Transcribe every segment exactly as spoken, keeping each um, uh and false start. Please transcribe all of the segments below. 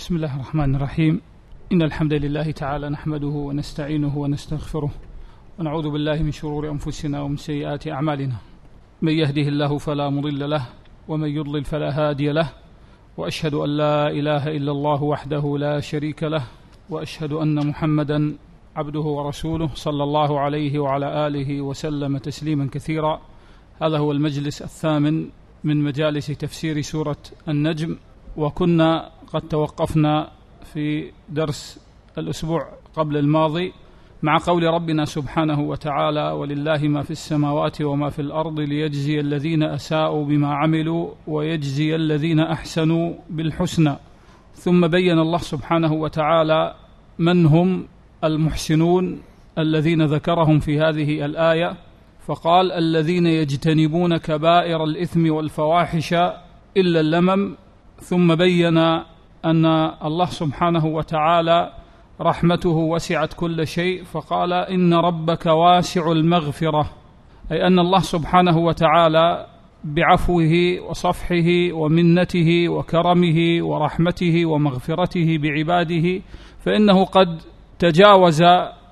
بسم الله الرحمن الرحيم. إن الحمد لله تعالى نحمده ونستعينه ونستغفره ونعوذ بالله من شرور أنفسنا ومن سيئات أعمالنا. من يهده الله فلا مضل له ومن يضلل فلا هادي له، وأشهد أن لا إله إلا الله وحده لا شريك له، وأشهد أن محمدا عبده ورسوله صلى الله عليه وعلى آله وسلم تسليما كثيرا. هذا هو المجلس الثامن من مجالس تفسير سورة النجم، وكنا قد توقفنا في درس الأسبوع قبل الماضي مع قول ربنا سبحانه وتعالى: ولله ما في السماوات وما في الأرض ليجزي الذين أساءوا بما عملوا ويجزي الذين أحسنوا بالحسنى. ثم بين الله سبحانه وتعالى من هم المحسنون الذين ذكرهم في هذه الآية، فقال: الذين يجتنبون كبائر الإثم والفواحش إلا اللمم. ثم بين أن الله سبحانه وتعالى رحمته وسعت كل شيء، فقال: إن ربك واسع المغفرة، أي أن الله سبحانه وتعالى بعفوه وصفحه ومنته وكرمه ورحمته ومغفرته بعباده فإنه قد تجاوز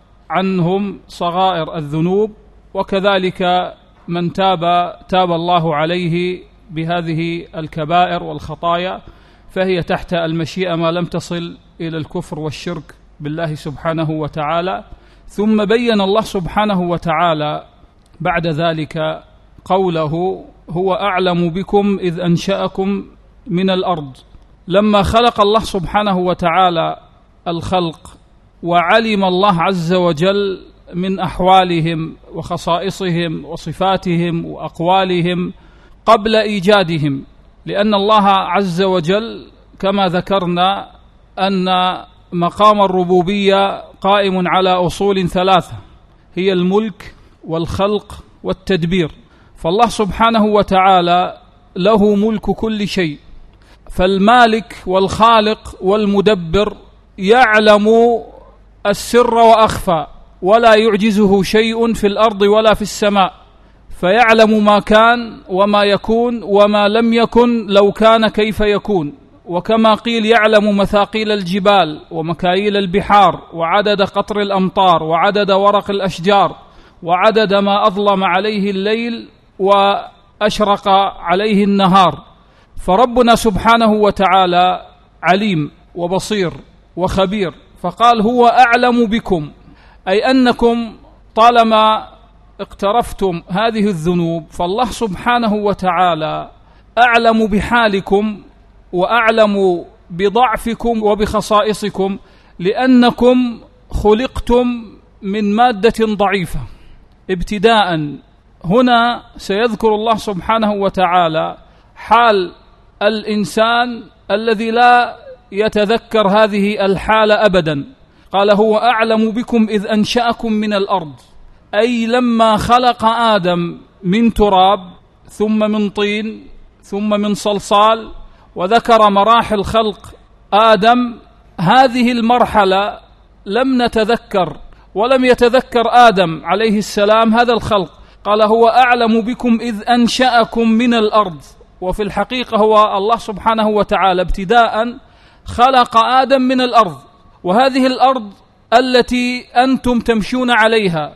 عنهم صغائر الذنوب، وكذلك من تاب تاب الله عليه بهذه الكبائر والخطايا، فهي تحت المشيئة ما لم تصل إلى الكفر والشرك بالله سبحانه وتعالى. ثم بين الله سبحانه وتعالى بعد ذلك قوله: هو أعلم بكم إذ أنشأكم من الأرض. لما خلق الله سبحانه وتعالى الخلق وعلم الله عز وجل من أحوالهم وخصائصهم وصفاتهم وأقوالهم قبل إيجادهم، لأن الله عز وجل كما ذكرنا أن مقام الربوبية قائم على أصول ثلاثة، هي الملك والخلق والتدبير. فالله سبحانه وتعالى له ملك كل شيء، فالمالك والخالق والمدبر يعلم السر وأخفى، ولا يعجزه شيء في الأرض ولا في السماء، فيعلم ما كان وما يكون وما لم يكن لو كان كيف يكون. وكما قيل: يعلم مثاقيل الجبال ومكاييل البحار وعدد قطر الأمطار وعدد ورق الأشجار وعدد ما أظلم عليه الليل وأشرق عليه النهار. فربنا سبحانه وتعالى عليم وبصير وخبير، فقال: هو أعلم بكم، أي أنكم طالما اقترفتم هذه الذنوب فالله سبحانه وتعالى أعلم بحالكم وأعلم بضعفكم وبخصائصكم، لأنكم خلقتم من مادة ضعيفة ابتداء. هنا سيذكر الله سبحانه وتعالى حال الإنسان الذي لا يتذكر هذه الحالة أبدا. قال: هو أعلم بكم إذ أنشأكم من الأرض، أي لما خلق آدم من تراب ثم من طين ثم من صلصال، وذكر مراحل خلق آدم. هذه المرحلة لم نتذكر ولم يتذكر آدم عليه السلام هذا الخلق. قال: هو أعلم بكم إذ أنشأكم من الأرض، وفي الحقيقة هو الله سبحانه وتعالى ابتداء خلق آدم من الأرض، وهذه الأرض التي أنتم تمشون عليها،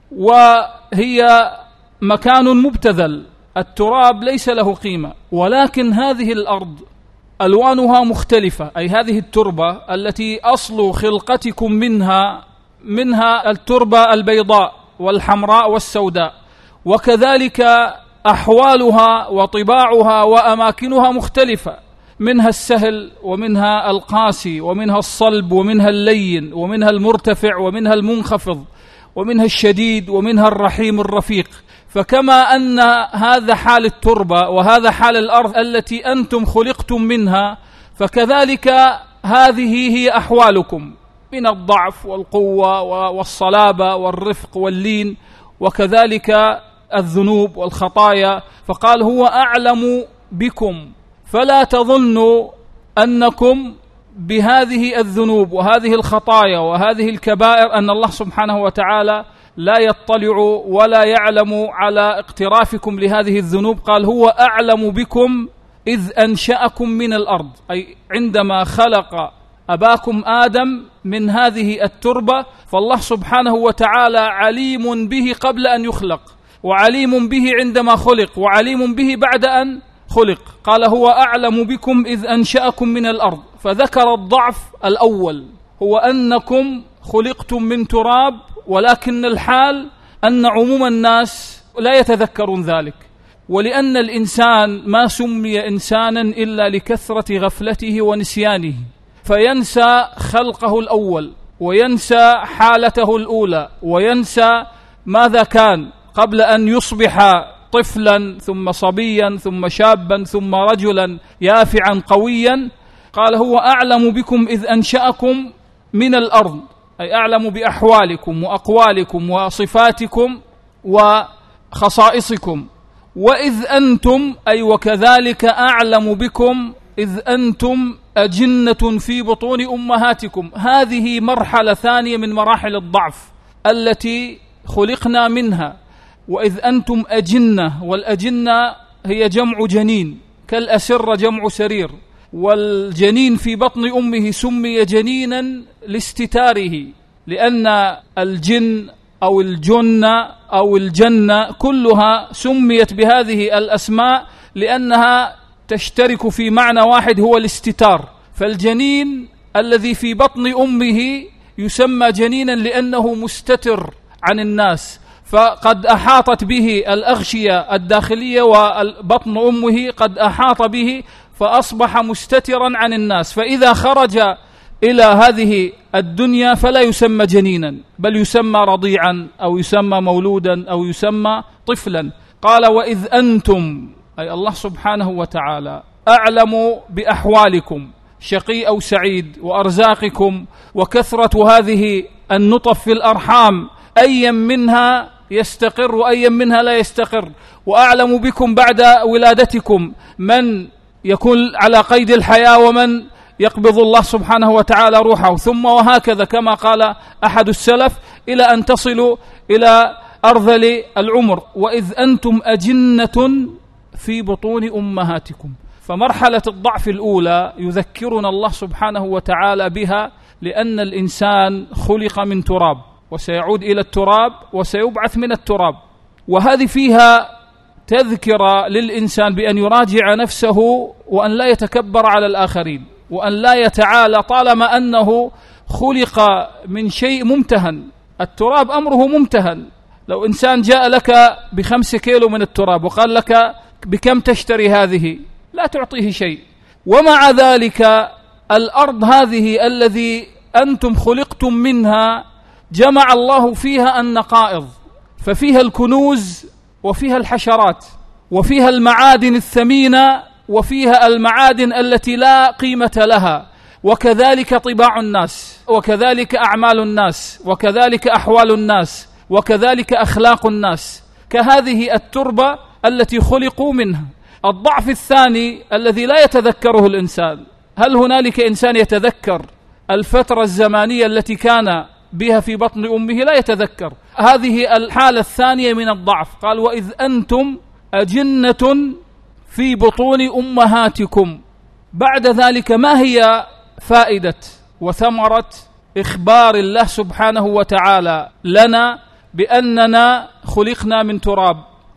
وهي مكان مبتذل، التراب ليس له قيمة، ولكن هذه الأرض ألوانها مختلفة، أي هذه التربة التي أصل خلقتكم منها منها التربة البيضاء والحمراء والسوداء، وكذلك أحوالها وطباعها وأماكنها مختلفة، منها السهل ومنها القاسي ومنها الصلب ومنها اللين ومنها المرتفع ومنها المنخفض ومنها الشديد ومنها الرحيم الرفيق. فكما أن هذا حال التربة وهذا حال الأرض التي أنتم خلقتم منها، فكذلك هذه هي أحوالكم من الضعف والقوة والصلابة والرفق واللين، وكذلك الذنوب والخطايا. فقال: هو أعلم بكم، فلا تظنوا أنكم بهذه الذنوب وهذه الخطايا وهذه الكبائر أن الله سبحانه وتعالى لا يطلع ولا يعلم على اقترافكم لهذه الذنوب. قال: هو أعلم بكم إذ أنشأكم من الأرض، أي عندما خلق أباكم آدم من هذه التربة، فالله سبحانه وتعالى عليم به قبل أن يخلق، وعليم به عندما خلق، وعليم به بعد أن خلق. قال هو أعلم بكم إذ أنشأكم من الأرض، فذكر الضعف الأول هو أنكم خلقتم من تراب، ولكن الحال أن عموم الناس لا يتذكرون ذلك، ولأن الإنسان ما سمي إنسانا إلا لكثرة غفلته ونسيانه، فينسى خلقه الأول، وينسى حالته الأولى، وينسى ماذا كان قبل أن يصبح طفلا ثم صبيا ثم شابا ثم رجلا يافعا قويا. قال هو أعلم بكم إذ أنشأكم من الأرض، أي أعلم بأحوالكم وأقوالكم وصفاتكم وخصائصكم. وإذ أنتم، أي وكذلك أعلم بكم إذ أنتم أجنة في بطون أمهاتكم. هذه مرحلة ثانية من مراحل الضعف التي خلقنا منها. وإذ أنتم أجنة، والأجنة هي جمع جنين، كالأسر جمع سرير، والجنين في بطن أمه سمي جنينا لاستتاره، لأن الجن أو الجنة أو الجنة كلها سميت بهذه الأسماء لأنها تشترك في معنى واحد هو الاستتار. فالجنين الذي في بطن أمه يسمى جنينا لأنه مستتر عن الناس، فقد أحاطت به الأغشية الداخلية، وبطن أمه قد أحاط به فأصبح مستترا عن الناس، فإذا خرج إلى هذه الدنيا فلا يسمى جنينا، بل يسمى رضيعا أو يسمى مولودا أو يسمى طفلا. قال وإذ أنتم، أي الله سبحانه وتعالى أعلم بأحوالكم، شقي أو سعيد، وأرزاقكم، وكثرة هذه النطف في الأرحام، أيا منها يستقر وأيا منها لا يستقر، وأعلم بكم بعد ولادتكم من يكون على قيد الحياة ومن يقبض الله سبحانه وتعالى روحه، ثم وهكذا كما قال أحد السلف إلى أن تصلوا إلى أرذل العمر. وإذ أنتم أجنة في بطون أمهاتكم. فمرحلة الضعف الأولى يذكرنا الله سبحانه وتعالى بها، لأن الإنسان خلق من تراب، وسيعود إلى التراب، وسيبعث من التراب. وهذه فيها تذكرة للإنسان بأن يراجع نفسه، وأن لا يتكبر على الآخرين، وأن لا يتعالى، طالما أنه خلق من شيء ممتهن. التراب أمره ممتهن. لو إنسان جاء لك بخمس كيلو من التراب وقال لك بكم تشتري هذه، لا تعطيه شيء. ومع ذلك الأرض هذه الذي أنتم خلقتم منها جمع الله فيها النقائض، ففيها الكنوز وفيها الحشرات وفيها المعادن الثمينة وفيها المعادن التي لا قيمة لها، وكذلك طباع الناس، وكذلك أعمال الناس، وكذلك أحوال الناس، وكذلك أخلاق الناس، كهذه التربة التي خلقوا منها. الضعف الثاني الذي لا يتذكره الإنسان، هل هنالك إنسان يتذكر الفترة الزمانية التي كان بها في بطن أمه؟ لا يتذكر. هذه الحالة الثانية من الضعف. قال وإذ أنتم أجنة في بطون أمهاتكم. بعد ذلك ما هي فائدة وثمرة إخبار الله سبحانه وتعالى لنا بأننا خلقنا من تراب،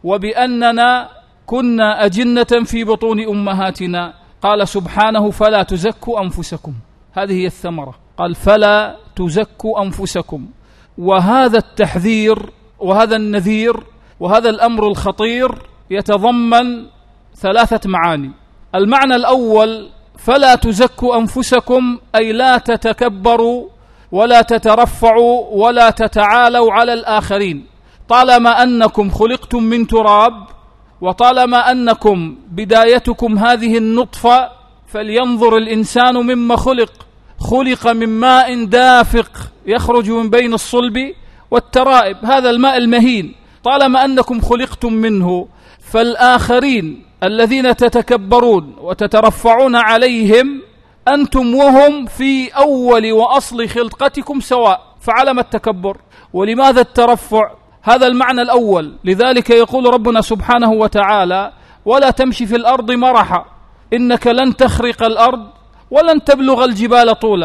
وبأننا كنا أجنة في بطون أمهاتنا؟ قال سبحانه فلا تزكوا أنفسكم. هذه هي الثمرة. قال فلا تزكوا أنفسكم. وهذا التحذير وهذا النذير وهذا الأمر الخطير يتضمن ثلاثة معاني. المعنى الأول فلا تزكوا أنفسكم، أي لا تتكبروا ولا تترفعوا ولا تتعالوا على الآخرين. طالما أنكم خلقتم من تراب، وطالما أنكم بدايتكم هذه النطفة، فلينظر الإنسان مما خلق. خلق من ماء دافق يخرج من بين الصلب والترائب، هذا الماء المهين. طالما أنكم خلقتم منه، فالآخرين الذين تتكبرون وتترفعون عليهم أنتم وهم في أول وأصل خلقتكم سواء، فعلم التكبر ولماذا الترفع؟ هذا المعنى الأول. لذلك يقول ربنا سبحانه وتعالى ولا تمشي في الأرض مرحا إنك لن تخرق الأرض ولن تبلغ الجبال طولا.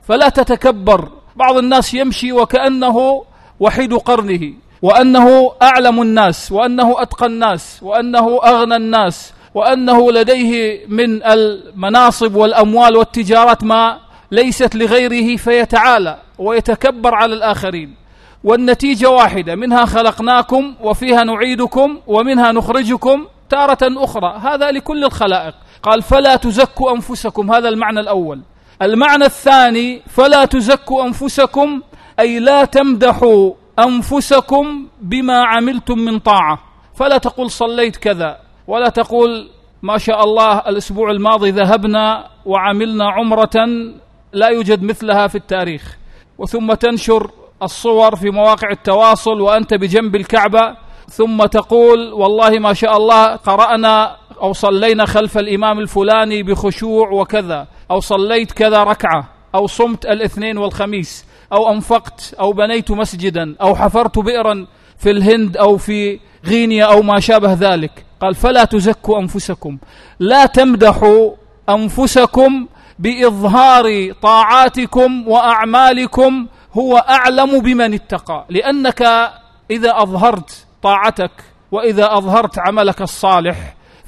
فلا تتكبر. بعض الناس يمشي وكأنه وحيد قرنه، وأنه أعلم الناس، وأنه أتقى الناس، وأنه أغنى الناس، وأنه لديه من المناصب والأموال والتجارات ما ليست لغيره، فيتعالى ويتكبر على الآخرين. والنتيجة واحدة: منها خلقناكم وفيها نعيدكم ومنها نخرجكم تارة أخرى. هذا لكل الخلائق. قال: فلا تزكوا أنفسكم. هذا المعنى الأول. المعنى الثاني: فلا تزكوا أنفسكم، أي لا تمدحوا أنفسكم بما عملتم من طاعة. فلا تقول صليت كذا، ولا تقول ما شاء الله الأسبوع الماضي ذهبنا وعملنا عمرة لا يوجد مثلها في التاريخ، وثم تنشر الصور في مواقع التواصل وأنت بجنب الكعبة، ثم تقول والله ما شاء الله قرأنا أو صلينا خلف الإمام الفلاني بخشوع وكذا، أو صليت كذا ركعة، أو صمت الاثنين والخميس، أو أنفقت، أو بنيت مسجدا، أو حفرت بئرا في الهند أو في غينيا أو ما شابه ذلك. قال: فلا تزكوا أنفسكم، لا تمدحوا أنفسكم بإظهار طاعاتكم وأعمالكم، هو أعلم بمن اتقى. لأنك إذا أظهرت طاعتك وإذا أظهرت عملك الصالح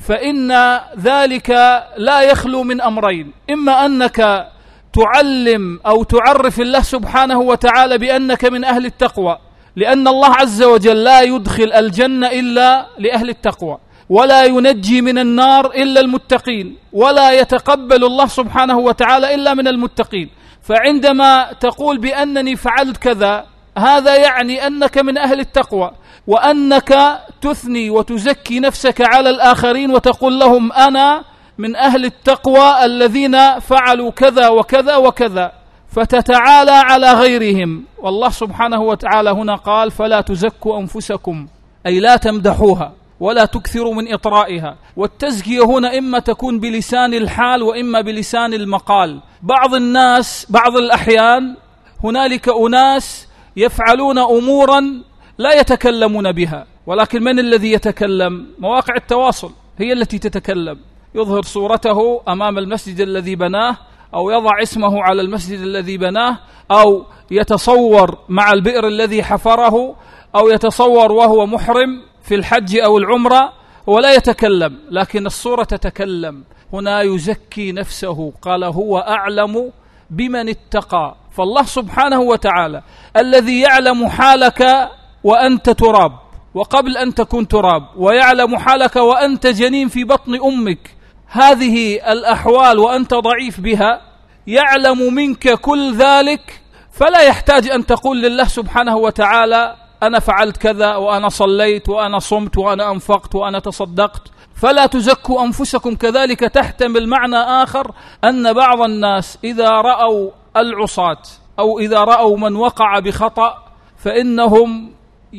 فإن ذلك لا يخلو من أمرين: إما أنك تعلم أو تعرف الله سبحانه وتعالى بأنك من أهل التقوى، لأن الله عز وجل لا يدخل الجنة إلا لأهل التقوى، ولا ينجي من النار إلا المتقين، ولا يتقبل الله سبحانه وتعالى إلا من المتقين. فعندما تقول بأنني فعلت كذا، هذا يعني أنك من أهل التقوى، وأنك تثني وتزكي نفسك على الآخرين وتقول لهم أنا من أهل التقوى الذين فعلوا كذا وكذا وكذا، فتتعالى على غيرهم. والله سبحانه وتعالى هنا قال: فلا تزكوا أنفسكم، أي لا تمدحوها ولا تكثروا من إطرائها. والتزكية هنا إما تكون بلسان الحال وإما بلسان المقال. بعض الناس بعض الأحيان هنالك أناس يفعلون أمورا لا يتكلمون بها، ولكن من الذي يتكلم؟ مواقع التواصل هي التي تتكلم. يظهر صورته أمام المسجد الذي بناه، أو يضع اسمه على المسجد الذي بناه، أو يتصور مع البئر الذي حفره، أو يتصور وهو محرم في الحج أو العمرة ولا يتكلم، لكن الصورة تتكلم. هنا يزكي نفسه. قال: هو أعلم بمن اتقى. فالله سبحانه وتعالى الذي يعلم حالك وأنت تراب وقبل أن تكون تراب، ويعلم حالك وأنت جنين في بطن أمك، هذه الأحوال وأنت ضعيف بها، يعلم منك كل ذلك، فلا يحتاج أن تقول لله سبحانه وتعالى أنا فعلت كذا وأنا صليت وأنا صمت وأنا أنفقت وأنا تصدقت. فلا تزكوا أنفسكم كذلك تحتمل معنى آخر، أن بعض الناس إذا رأوا العصاة أو إذا رأوا من وقع بخطأ فإنهم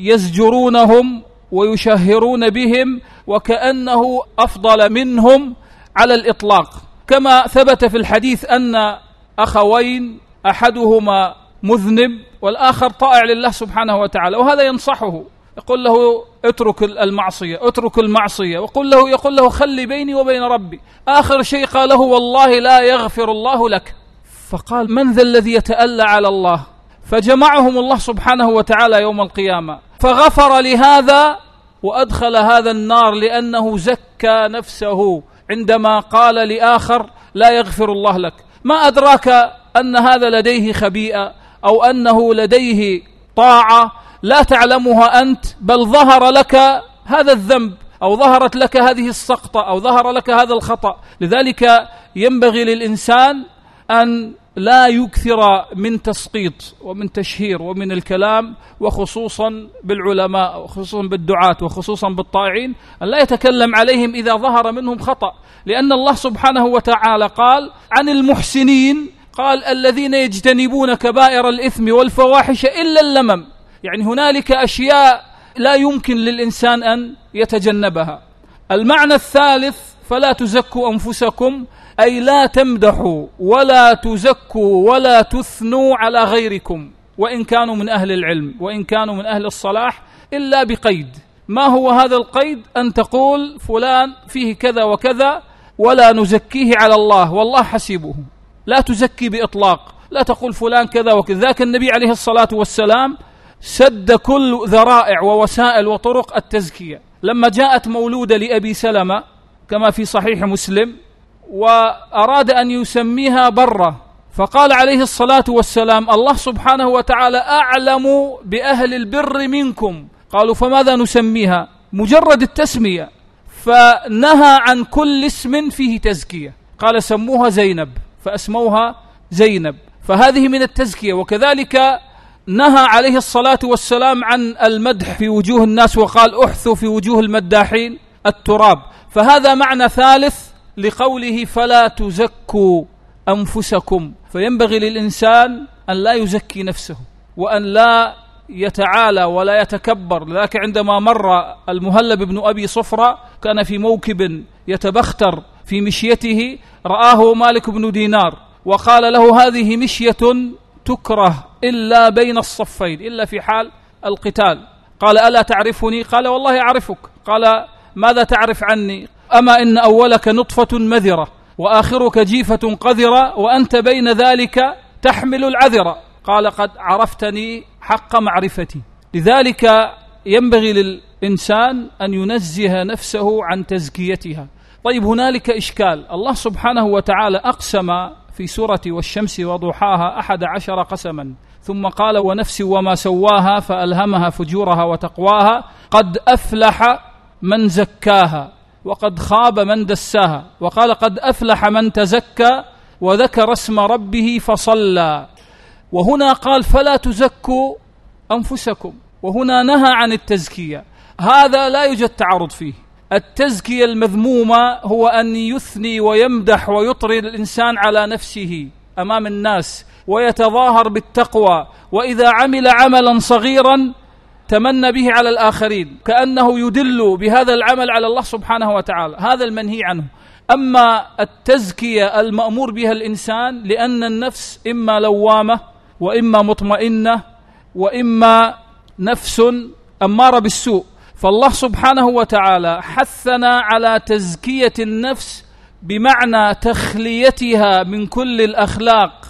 يزجرونهم ويشهرون بهم وكأنه أفضل منهم على الإطلاق، كما ثبت في الحديث أن أخوين أحدهما مذنب والآخر طائع لله سبحانه وتعالى، وهذا ينصحه يقول له اترك المعصية اترك المعصية وقل له يقول له خلي بيني وبين ربي. آخر شيء قاله والله لا يغفر الله لك. فقال من ذا الذي يتألى على الله؟ فجمعهم الله سبحانه وتعالى يوم القيامة فغفر لهذا وأدخل هذا النار لأنه زكى نفسه عندما قال لآخر لا يغفر الله لك. ما أدراك أن هذا لديه خبيئة أو أنه لديه طاعة لا تعلمها أنت، بل ظهر لك هذا الذنب أو ظهرت لك هذه السقطة أو ظهر لك هذا الخطأ. لذلك ينبغي للإنسان أن لا يكثر من تسقيط ومن تشهير ومن الكلام، وخصوصا بالعلماء وخصوصا بالدعاة وخصوصا بالطائعين، أن لا يتكلم عليهم إذا ظهر منهم خطأ، لأن الله سبحانه وتعالى قال عن المحسنين قال الذين يجتنبون كبائر الإثم والفواحش إلا اللمم. يعني هنالك أشياء لا يمكن للإنسان أن يتجنبها. المعنى الثالث فلا تزكوا أنفسكم، أي لا تمدحوا ولا تزكوا ولا تثنوا على غيركم وإن كانوا من أهل العلم وإن كانوا من أهل الصلاح، إلا بقيد. ما هو هذا القيد؟ أن تقول فلان فيه كذا وكذا ولا نزكيه على الله والله حسيبه. لا تزكي بإطلاق، لا تقول فلان كذا وكذا. ذاك النبي عليه الصلاة والسلام سد كل ذرائع ووسائل وطرق التزكية. لما جاءت مولودة لأبي سلمة كما في صحيح مسلم وأراد أن يسميها برة، فقال عليه الصلاة والسلام: الله سبحانه وتعالى أعلم بأهل البر منكم. قالوا: فماذا نسميها؟ مجرد التسمية. فنهى عن كل اسم فيه تزكية، قال: سموها زينب، فأسموها زينب، فهذه من التزكية. وكذلك نهى عليه الصلاة والسلام عن المدح في وجوه الناس، وقال: أحثوا في وجوه المداحين التراب. فهذا معنى ثالث لقوله: فلا تزكوا أنفسكم. فينبغي للإنسان أن لا يزكي نفسه وأن لا يتعالى ولا يتكبر. لذلك عندما مر المهلب بن أبي صفرة كان في موكب يتبختر في مشيته، رآه مالك بن دينار وقال له: هذه مشية تكره إلا بين الصفين، إلا في حال القتال. قال: ألا تعرفني؟ قال: والله أعرفك. قال: ماذا تعرف عني؟ أما إن أولك نطفة مذرة وآخرك جيفة قذرة وأنت بين ذلك تحمل العذرة. قال: قد عرفتني حق معرفتي. لذلك ينبغي للإنسان أن ينزه نفسه عن تزكيتها. طيب، هنالك إشكال. الله سبحانه وتعالى أقسم في سورة والشمس وضحاها أحد عشر قسما، ثم قال: ونفس وما سواها فألهمها فجورها وتقواها، قد أفلح من زكاها وقد خاب من دساها. وقال: قد أفلح من تزكى وذكر اسم ربه فصلى. وهنا قال: فلا تزكوا أنفسكم، وهنا نهى عن التزكية. هذا لا يوجد تعارض فيه. التزكية المذمومة هو أن يثني ويمدح ويطري الإنسان على نفسه أمام الناس ويتظاهر بالتقوى، وإذا عمل عملا صغيرا تمنى به على الآخرين كأنه يدل بهذا العمل على الله سبحانه وتعالى. هذا المنهي عنه. أما التزكية المأمور بها الإنسان، لأن النفس إما لوامة وإما مطمئنة وإما نفس أمارة بالسوء. فالله سبحانه وتعالى حثنا على تزكية النفس بمعنى تخليتها من كل الأخلاق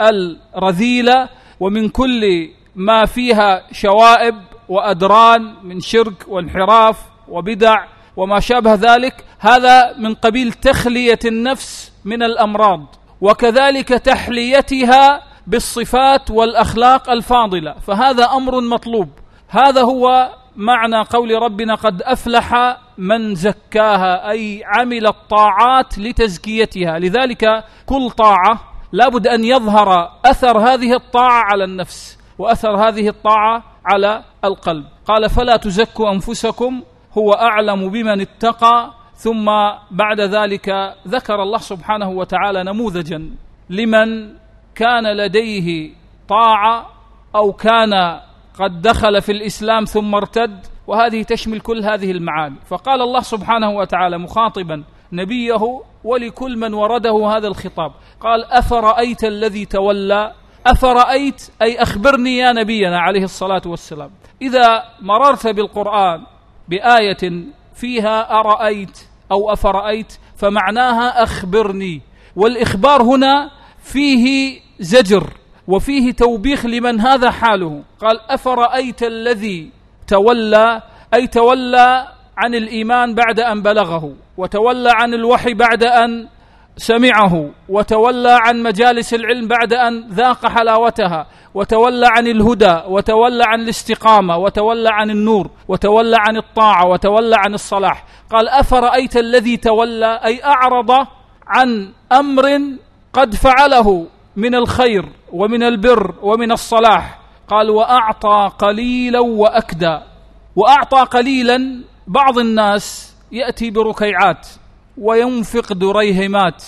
الرذيلة ومن كل ما فيها شوائب وأدران من شرك وانحراف وبدع وما شابه ذلك. هذا من قبيل تخلية النفس من الأمراض، وكذلك تحليتها بالصفات والأخلاق الفاضلة، فهذا أمر مطلوب. هذا هو معنى قول ربنا: قد أفلح من زكاها، أي عمل الطاعات لتزكيتها. لذلك كل طاعة لابد أن يظهر أثر هذه الطاعة على النفس وأثر هذه الطاعة على القلب. قال: فلا تزكوا أنفسكم هو أعلم بمن اتقى. ثم بعد ذلك ذكر الله سبحانه وتعالى نموذجا لمن كان لديه طاعة أو كان قد دخل في الإسلام ثم ارتد، وهذه تشمل كل هذه المعاني. فقال الله سبحانه وتعالى مخاطبا نبيه ولكل من ورده هذا الخطاب، قال: أفرأيت الذي تولى. أفرأيت أي أخبرني يا نبينا عليه الصلاة والسلام. إذا مررت بالقرآن بآية فيها أرأيت أو أفرأيت فمعناها أخبرني، والإخبار هنا فيه زجر وفيه توبيخ لمن هذا حاله. قال: أفرأيت الذي تولى، أي تولى عن الإيمان بعد أن بلغه، وتولى عن الوحي بعد أن سمعه، وتولى عن مجالس العلم بعد أن ذاق حلاوتها، وتولى عن الهدى، وتولى عن الاستقامة، وتولى عن النور، وتولى عن الطاعة، وتولى عن الصلاح. قال: أفرأيت الذي تولى، أي أعرض عن أمر قد فعله من الخير ومن البر ومن الصلاح. قال: وأعطى قليلا وأكدى. وأعطى قليلا، بعض الناس يأتي بركيعات وينفق دريهمات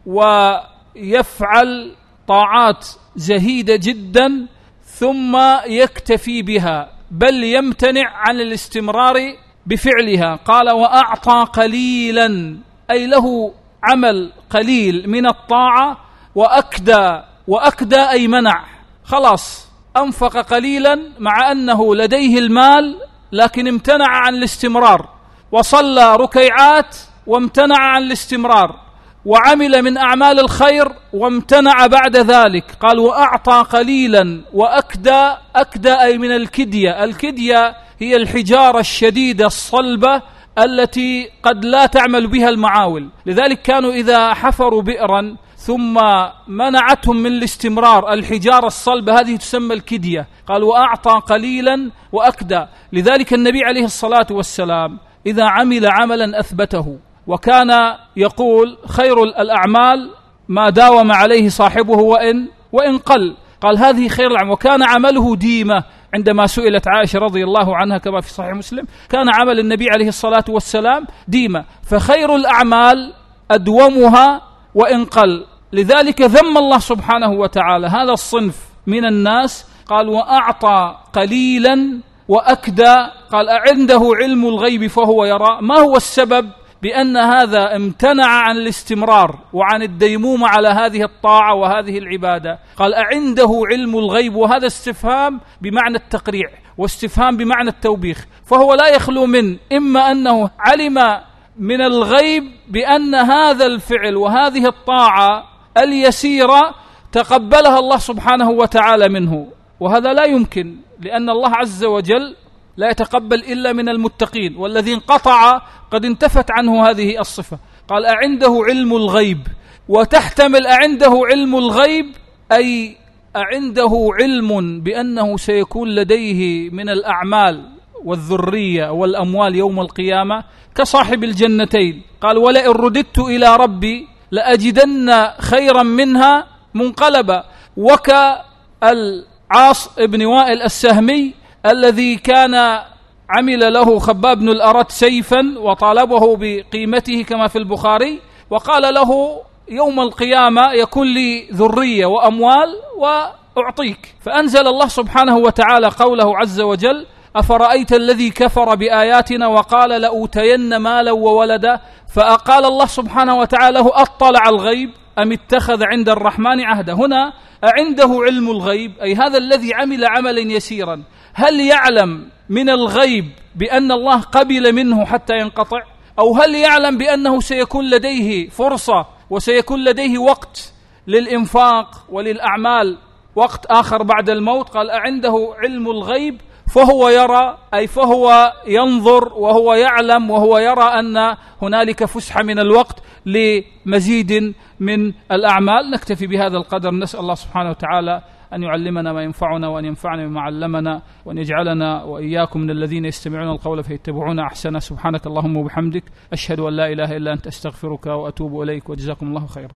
ويفعل طاعات زهيدة جدا ثم يكتفي بها، بل يمتنع عن الاستمرار بفعلها. قال: وأعطى قليلا، أي له عمل قليل من الطاعة. وأكدى، وأكدى أي منع، خلاص أنفق قليلا مع أنه لديه المال لكن امتنع عن الاستمرار، وصلى ركيعات وامتنع عن الاستمرار، وعمل من أعمال الخير وامتنع بعد ذلك. قال وأعطى قليلا وأكدى. أكدى أي من الكدية. الكدية هي الحجارة الشديدة الصلبة التي قد لا تعمل بها المعاول. لذلك كانوا إذا حفروا بئرا ثم منعتهم من الاستمرار الحجارة الصلبة، هذه تسمى الكدية. قال وأعطى قليلا وأكدى. لذلك النبي عليه الصلاة والسلام إذا عمل عملا أثبته، وكان يقول خير الأعمال ما داوم عليه صاحبه وإن وإن قل. قال هذه خير الأعمال. وكان عمله ديمة. عندما سئلت عائشة رضي الله عنها كما في صحيح مسلم، كان عمل النبي عليه الصلاة والسلام ديمة. فخير الأعمال أدومها وإن قل. لذلك ذم الله سبحانه وتعالى هذا الصنف من الناس. قال وأعطى قليلا وأكدى. قال أعنده علم الغيب فهو يرى. ما هو السبب بأن هذا امتنع عن الاستمرار وعن الديمومة على هذه الطاعة وهذه العبادة؟ قال أعنده علم الغيب، وهذا استفهام بمعنى التقريع واستفهام بمعنى التوبيخ. فهو لا يخلو من إما أنه علم من الغيب بأن هذا الفعل وهذه الطاعة اليسيرة تقبلها الله سبحانه وتعالى منه، وهذا لا يمكن، لأن الله عز وجل لا يتقبل إلا من المتقين، والذي انقطع قد انتفت عنه هذه الصفة. قال أعنده علم الغيب، وتحتمل أعنده علم الغيب أي أعنده علم بأنه سيكون لديه من الأعمال والذرية والأموال يوم القيامة كصاحب الجنتين. قال ولئن رددت إلى ربي لأجدن خيرا منها منقلبا. وكالعاص ابن وائل السهمي الذي كان عمل له خباب بن الأرت سيفا وطالبه بقيمته كما في البخاري، وقال له يوم القيامة يكون لي ذرية وأموال وأعطيك. فأنزل الله سبحانه وتعالى قوله عز وجل أفرأيت الذي كفر بآياتنا وقال لأوتين مالا وولدا. فأقال الله سبحانه وتعالى له أطلع الغيب أم اتخذ عند الرحمن عهدا. هنا عنده علم الغيب أي هذا الذي عمل عملا يسيرا، هل يعلم من الغيب بأن الله قبل منه حتى ينقطع، أو هل يعلم بأنه سيكون لديه فرصة وسيكون لديه وقت للإنفاق وللأعمال وقت آخر بعد الموت؟ قال أعنده علم الغيب فهو يرى، أي فهو ينظر وهو يعلم وهو يرى أن هنالك فسحة من الوقت لمزيد من الأعمال. نكتفي بهذا القدر. نسأل الله سبحانه وتعالى أن يعلمنا ما ينفعنا وأن ينفعنا بما علمنا، وأن يجعلنا وإياكم من الذين يستمعون القول فيتبعون أحسنه. سبحانك اللهم وبحمدك أشهد أن لا إله إلا أنت أستغفرك وأتوب إليك، وجزاكم الله خيرا.